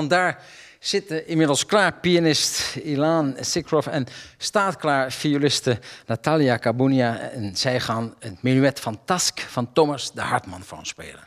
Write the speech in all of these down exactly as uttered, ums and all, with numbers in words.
want daar zitten inmiddels klaar pianist Ilan Sikrov en staat klaar violiste Natalia Kabunia. En zij gaan het menuet van Task van Thomas de Hartmann voor ons spelen.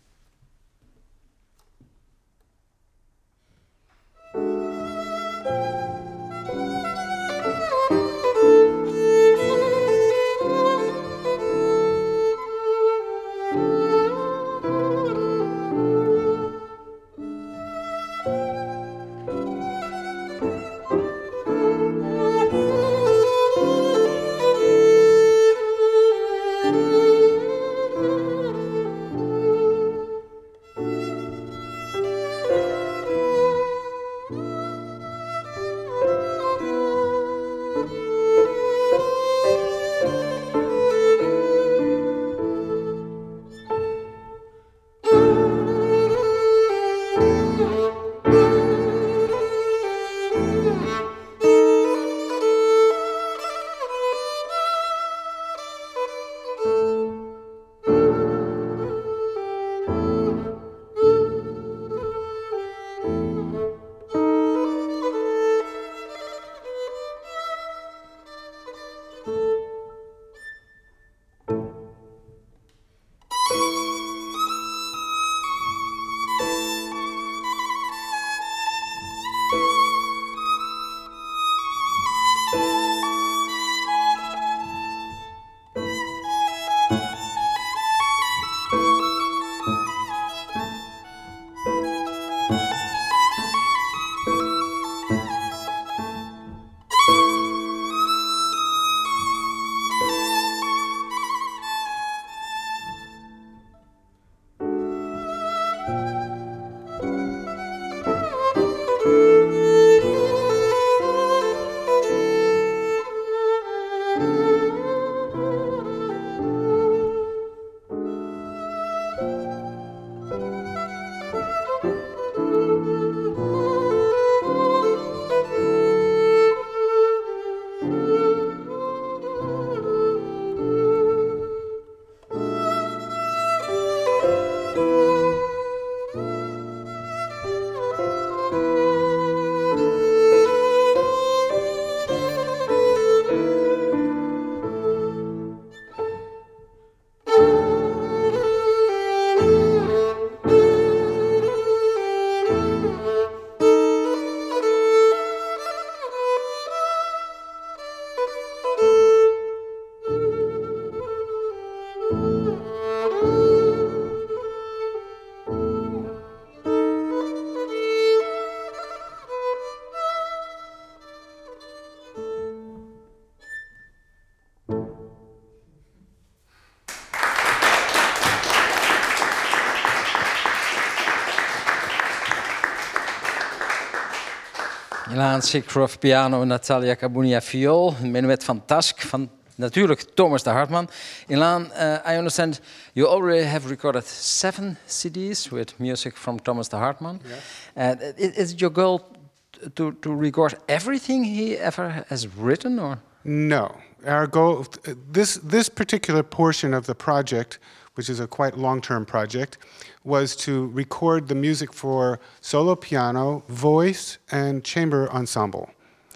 Ilan Sikrov piano en Natalia Kabunia viool. Een menuet van Task van natuurlijk Thomas de Hartmann. Ilan, uh, I understand you already have recorded seven C Ds with music from Thomas de Hartmann. Yes. Uh, is, is it your goal to, to record everything he ever has written, or? No. Our goal, this, this particular portion of the project, which is a quite long-term project, was to record the music for solo piano, voice, and chamber ensemble.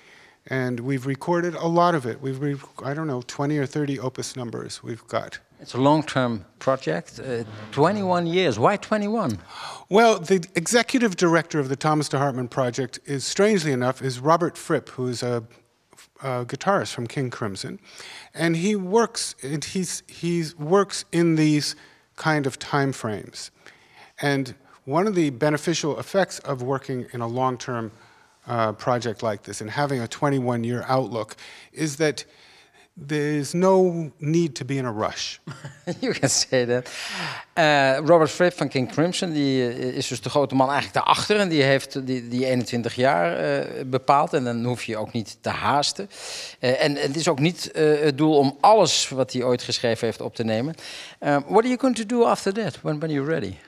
And we've recorded a lot of it. We've, re I don't know, twenty or thirty opus numbers we've got. It's a long-term project, uh, twenty-one years. Why twenty-one? Well, the executive director of the Thomas de Hartmann project is, strangely enough, is Robert Fripp, who's a, a guitarist from King Crimson. And he works, and he's, he works in these kind of time frames. And one of the beneficial effects of working in a long-term uh, project like this and having a twenty-one year outlook is that there's no need to be in a rush. You can say that. Uh, Robert Fripp van King Crimson, die is dus de grote man eigenlijk daarachter. En die heeft die, die eenentwintig jaar uh, bepaald. En dan hoef je ook niet te haasten. Uh, en het is ook niet uh, het doel om alles wat hij ooit geschreven heeft op te nemen. Uh, what are you going to do after that, when, when you're ready?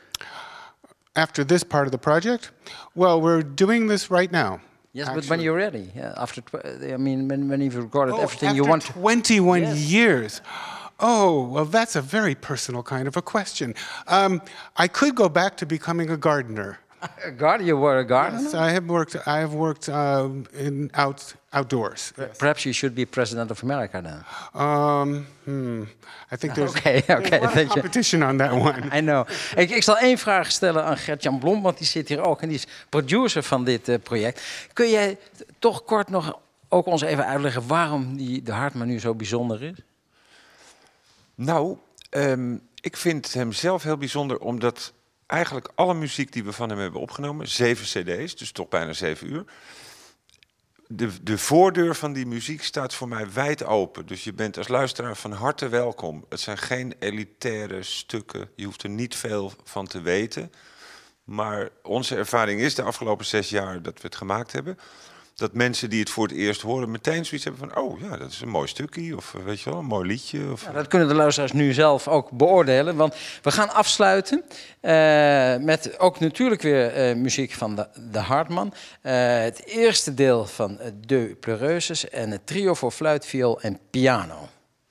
After this part of the project? Well, we're doing this right now. Yes, actually. But when you're ready, yeah, after tw I mean, when, when you've recorded oh, everything you want to... twenty-one yes. years. Oh, well, that's a very personal kind of a question. Um, I could go back to becoming a gardener. A garden? You were a gardener? Yes, I have worked. I have worked uh, in out outdoors. Yes. Perhaps you should be president of America then. Um, hmm. I think there's, Okay, okay, there's a lot thank of you. competition on that one. I know. Ik, ik zal één vraag stellen aan Gert-Jan Blom, want die zit hier ook en die is producer van dit uh, project. Kun jij t- toch kort nog ook ons even uitleggen waarom die de Hartman nu zo bijzonder is? Nou, um, ik vind hem zelf heel bijzonder omdat eigenlijk alle muziek die we van hem hebben opgenomen, zeven cd's, dus toch bijna zeven uur. De, de voordeur van die muziek staat voor mij wijd open. Dus je bent als luisteraar van harte welkom. Het zijn geen elitaire stukken. Je hoeft er niet veel van te weten. Maar onze ervaring is de afgelopen zes jaar dat we het gemaakt hebben, dat mensen die het voor het eerst horen meteen zoiets hebben van, oh ja, dat is een mooi stukje, of weet je wel, een mooi liedje. Of... Ja, dat kunnen de luisteraars nu zelf ook beoordelen, want we gaan afsluiten uh, met ook natuurlijk weer uh, muziek van de, de Hartman. Uh, het eerste deel van uh, De Pleureuses en het trio voor fluit, viool en piano.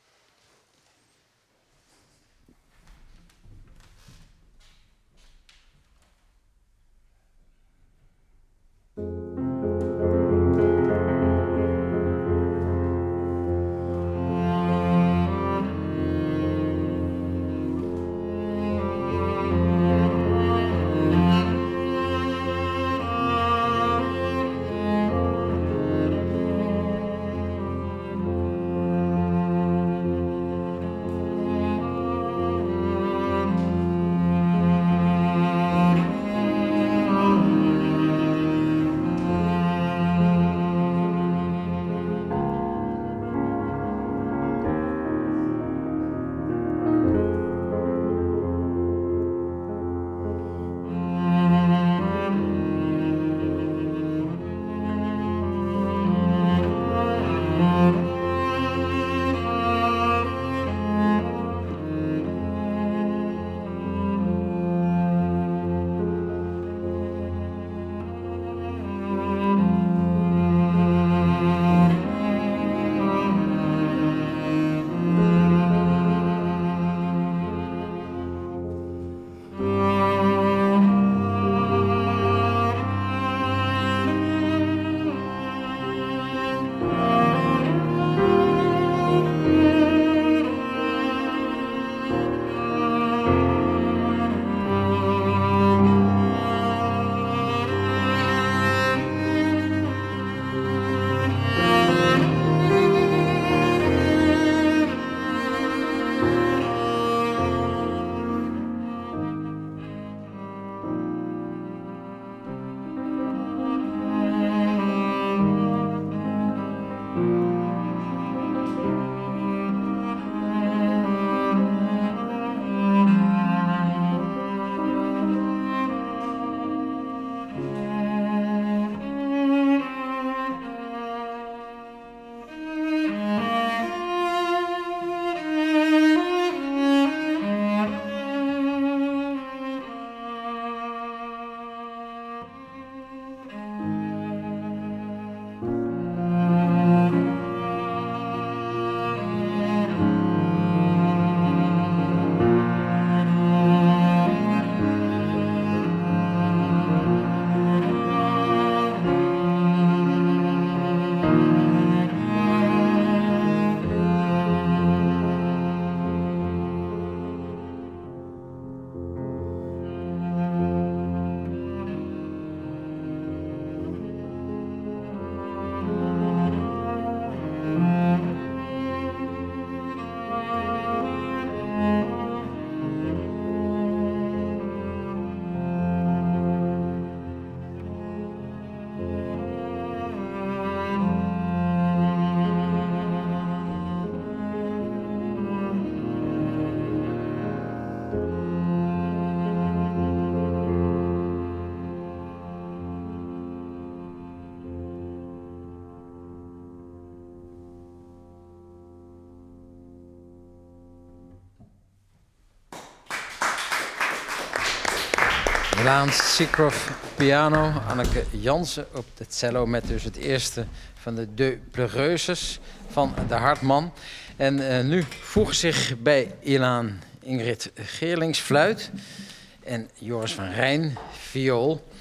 Milaan Seacroft piano, Anneke Jansen op de cello met dus het eerste van de De Pleureuses van de Hartman. En uh, nu voegen zich bij Ilaan Ingrid Geerlings fluit en Joris van Rijn viool.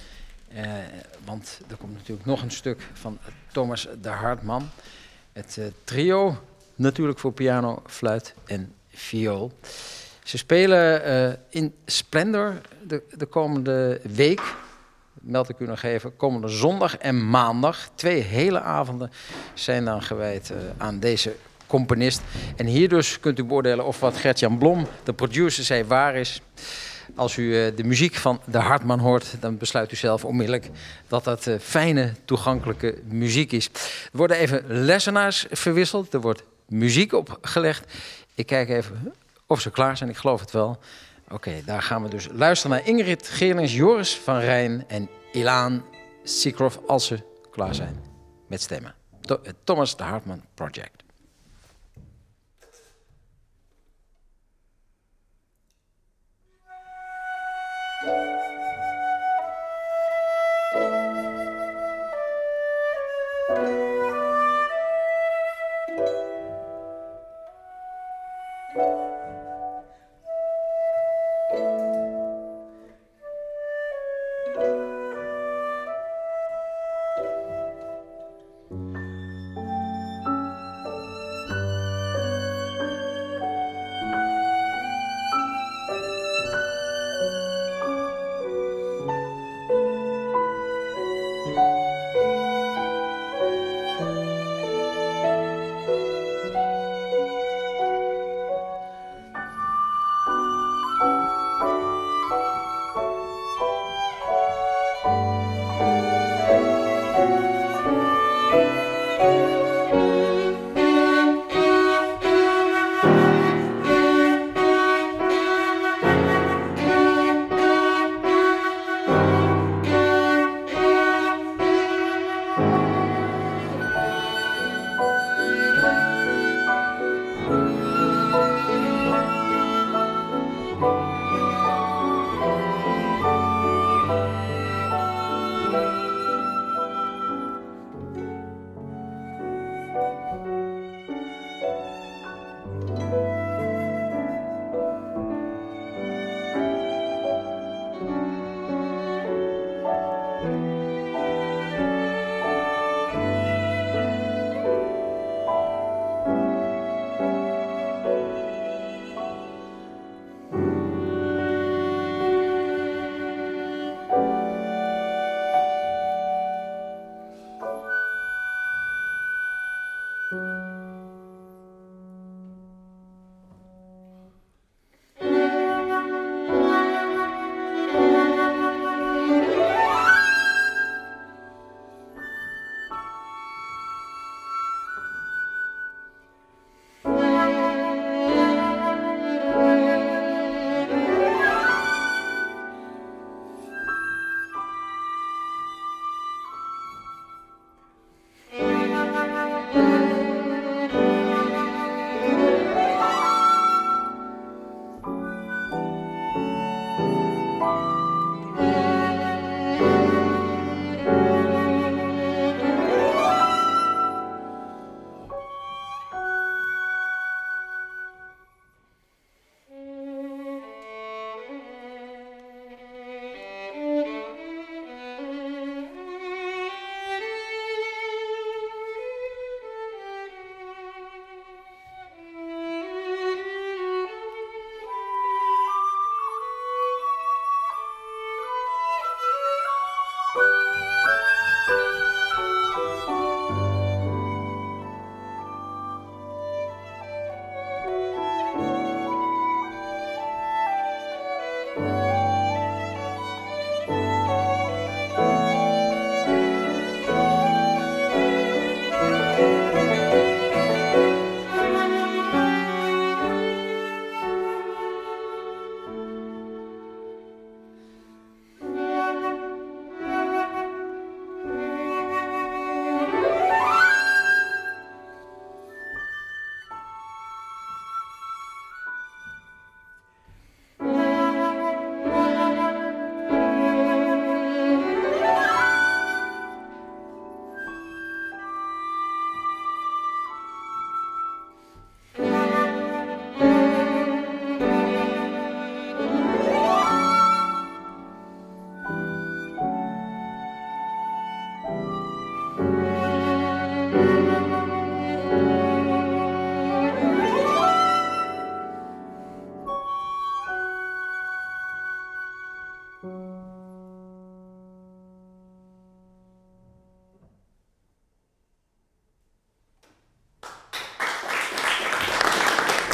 Uh, want er komt natuurlijk nog een stuk van Thomas de Hartmann. Het uh, trio, natuurlijk voor piano, fluit en viool. Ze spelen uh, in Splendor de, de komende week, meld ik u nog even, komende zondag en maandag. Twee hele avonden zijn dan gewijd uh, aan deze componist. En hier dus kunt u beoordelen of wat Gert-Jan Blom, de producer, zei waar is. Als u uh, de muziek van de Hartmann hoort, dan besluit u zelf onmiddellijk dat dat uh, fijne, toegankelijke muziek is. Er worden even lessenaars verwisseld, er wordt muziek opgelegd. Ik kijk even of ze klaar zijn, ik geloof het wel. Oké, okay, daar gaan we dus luisteren naar Ingrid Geerlings, Joris van Rijn en Ilaan Seacroft als ze klaar zijn met stemmen. To- Thomas de Hartmann Project.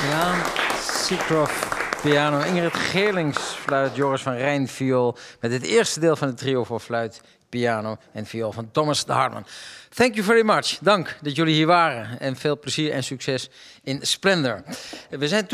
Milaan Seacroft, piano. Ingrid Geerlings, fluit. Joris van Rijn, viool. Met het eerste deel van het trio voor fluit, piano en viool van Thomas de Hartmann. Thank you very much. Dank dat jullie hier waren. En veel plezier en succes in Splendor. We zijn